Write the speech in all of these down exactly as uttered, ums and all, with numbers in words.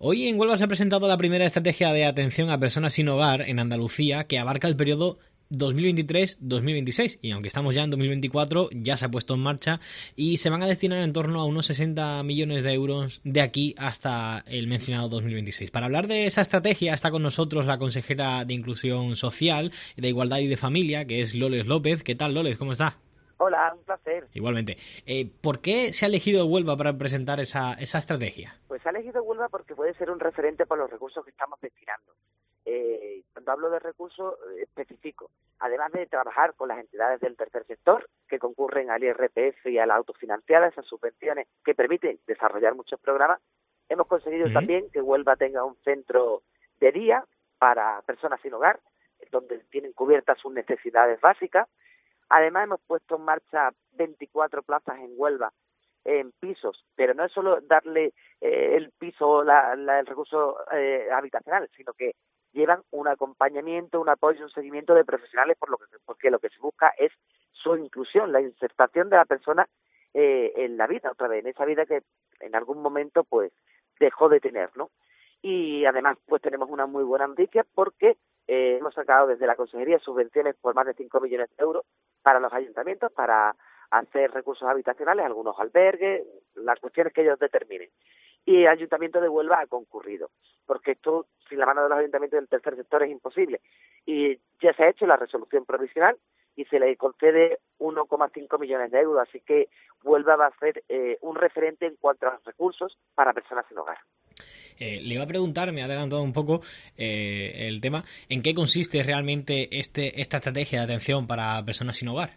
Hoy en Huelva se ha presentado la primera estrategia de atención a personas sin hogar en Andalucía que abarca el periodo dos mil veintitrés dos mil veintiséis y aunque estamos ya en dos mil veinticuatro ya se ha puesto en marcha y se van a destinar en torno a unos sesenta millones de euros de aquí hasta el mencionado dos mil veintiséis. Para hablar de esa estrategia está con nosotros la consejera de Inclusión Social, de Igualdad y de Familia, que es Loles López. ¿Qué tal, Loles? ¿Cómo está? Hola, un placer. Igualmente. Eh, ¿Por qué se ha elegido Huelva para presentar esa, esa estrategia? Pues se ha elegido Huelva porque puede ser un referente por los recursos que estamos destinando. Eh, cuando hablo de recursos, eh, especifico. Además de trabajar con las entidades del tercer sector que concurren al I R P F y a la autofinanciada, esas subvenciones que permiten desarrollar muchos programas, hemos conseguido uh-huh. también que Huelva tenga un centro de día para personas sin hogar, donde tienen cubiertas sus necesidades básicas. Además, hemos puesto en marcha veinticuatro plazas en Huelva en pisos, pero no es solo darle eh, el piso, la, la, el recurso eh, habitacional, sino que llevan un acompañamiento, un apoyo, un seguimiento de profesionales, por lo que, porque lo que se busca es su inclusión, la insertación de la persona eh, en la vida, otra vez, en esa vida que en algún momento pues dejó de tener, ¿no? Y además pues tenemos una muy buena noticia porque eh, hemos sacado desde la Consejería subvenciones por más de cinco millones de euros para los ayuntamientos, para hacer recursos habitacionales, algunos albergues, las cuestiones que ellos determinen. Y el Ayuntamiento de Huelva ha concurrido, porque esto, sin la mano de los ayuntamientos del tercer sector, es imposible. Y ya se ha hecho la resolución provisional y se le concede uno coma cinco millones de euros, así que Huelva va a ser eh, un referente en cuanto a los recursos para personas sin hogar. Eh, le iba a preguntar, me ha adelantado un poco eh, el tema, ¿en qué consiste realmente este esta estrategia de atención para personas sin hogar?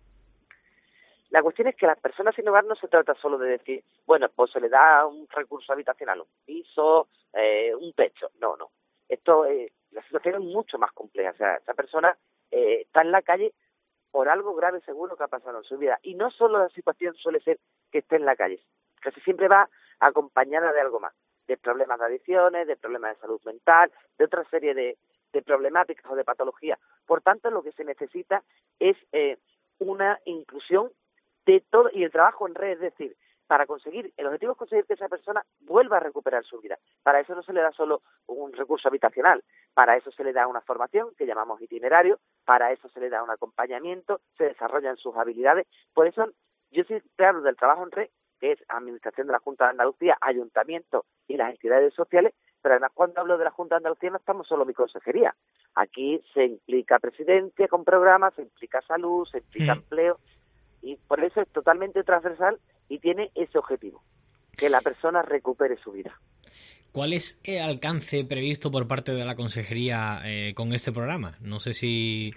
La cuestión es que a las personas sin hogar no se trata solo de decir, bueno, pues se le da un recurso habitacional, un piso, eh, un techo. No, no. Esto, eh, la situación es mucho más compleja. O sea, esa persona eh, está en la calle por algo grave seguro que ha pasado en su vida. Y no solo la situación suele ser que esté en la calle, casi siempre va acompañada de algo más, de problemas de adicciones, de problemas de salud mental, de otra serie de, de problemáticas o de patologías. Por tanto, lo que se necesita es eh, una inclusión de todo y el trabajo en red, es decir, para conseguir, el objetivo es conseguir que esa persona vuelva a recuperar su vida. Para eso no se le da solo un recurso habitacional, para eso se le da una formación que llamamos itinerario, para eso se le da un acompañamiento, se desarrollan sus habilidades. Por eso yo siempre hablo del trabajo en red, que es Administración de la Junta de Andalucía, Ayuntamiento y las entidades sociales, pero además cuando hablo de la Junta de Andalucía no estamos solo mi consejería. Aquí se implica presidencia con programas, se implica salud, se implica mm. empleo, y por eso es totalmente transversal y tiene ese objetivo, que la persona recupere su vida. ¿Cuál es el alcance previsto por parte de la consejería eh, con este programa? No sé si...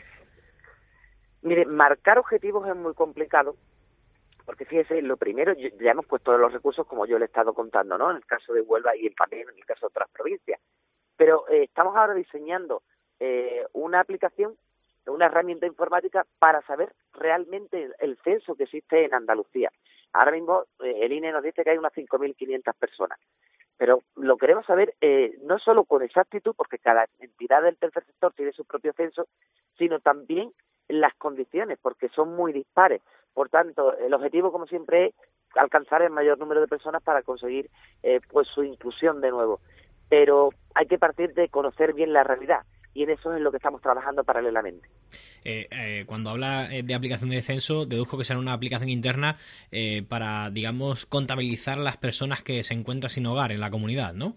Mire, marcar objetivos es muy complicado, porque fíjese, lo primero, ya hemos puesto los recursos como yo le he estado contando, ¿no? En el caso de Huelva y también en el caso de otras provincias. Pero eh, estamos ahora diseñando eh, una aplicación, una herramienta informática para saber realmente el, el censo que existe en Andalucía. Ahora mismo eh, el I N E nos dice que hay unas cinco mil quinientas personas, pero lo queremos saber eh, no solo con exactitud, porque cada entidad del tercer sector tiene su propio censo, sino también las condiciones, porque son muy dispares. Por tanto, el objetivo, como siempre, es alcanzar el mayor número de personas para conseguir eh, pues su inclusión de nuevo. Pero hay que partir de conocer bien la realidad, y en eso es en lo que estamos trabajando paralelamente. Eh, eh, cuando habla de aplicación de censo, deduzco que será una aplicación interna eh, para, digamos, contabilizar las personas que se encuentran sin hogar en la comunidad, ¿no?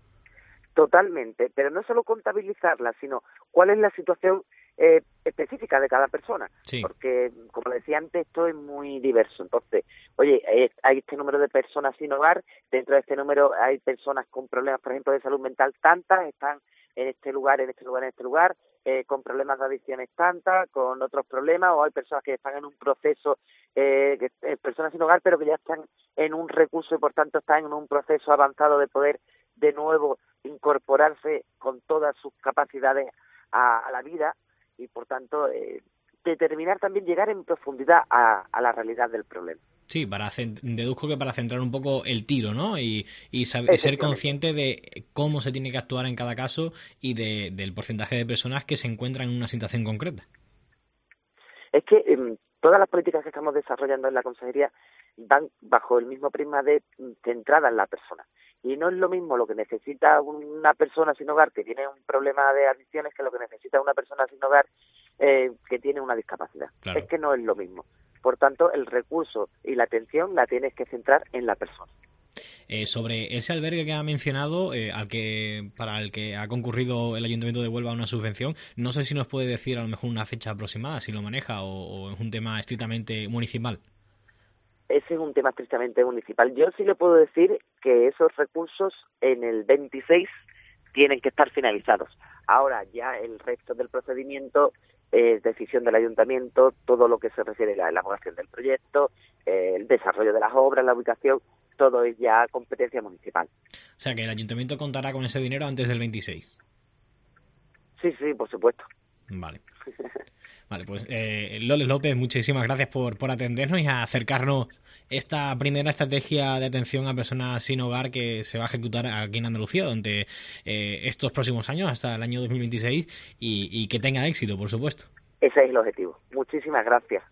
Totalmente, pero no solo contabilizarlas, sino cuál es la situación eh, específica de cada persona, sí. Porque, como decía antes, esto es muy diverso. Entonces, oye, eh, hay este número de personas sin hogar, dentro de este número hay personas con problemas, por ejemplo, de salud mental, tantas están en este lugar, en este lugar, en este lugar, eh, con problemas de adicciones tantas, con otros problemas, o hay personas que están en un proceso, eh, que, eh, personas sin hogar, pero que ya están en un recurso y por tanto están en un proceso avanzado de poder de nuevo incorporarse con todas sus capacidades a, a la vida y por tanto eh, determinar también llegar en profundidad a, a la realidad del problema. Sí, para deduzco que para centrar un poco el tiro, ¿no? Y, y saber, ser consciente de cómo se tiene que actuar en cada caso y de, del porcentaje de personas que se encuentran en una situación concreta. Es que eh, todas las políticas que estamos desarrollando en la consejería van bajo el mismo prisma de centrada en la persona. Y no es lo mismo lo que necesita una persona sin hogar que tiene un problema de adicciones que lo que necesita una persona sin hogar eh, que tiene una discapacidad. Claro. Es que no es lo mismo. Por tanto, el recurso y la atención la tienes que centrar en la persona. Eh, sobre ese albergue que ha mencionado, eh, al que para el que ha concurrido el Ayuntamiento de Huelva a una subvención, no sé si nos puede decir a lo mejor una fecha aproximada, si lo maneja, o, o es un tema estrictamente municipal. Ese es un tema estrictamente municipal. Yo sí le puedo decir que esos recursos en el veintiséis tienen que estar finalizados. Ahora ya el resto del procedimiento es decisión del ayuntamiento, todo lo que se refiere a la elaboración del proyecto, eh, el desarrollo de las obras, la ubicación, todo es ya competencia municipal. O sea que el ayuntamiento contará con ese dinero antes del veintiséis. Sí, sí, por supuesto. Vale. Vale, pues eh, Loles López, muchísimas gracias por, por atendernos y acercarnos esta primera estrategia de atención a personas sin hogar que se va a ejecutar aquí en Andalucía durante eh, estos próximos años, hasta el año dos mil veintiséis, y, y que tenga éxito, por supuesto. Ese es el objetivo. Muchísimas gracias.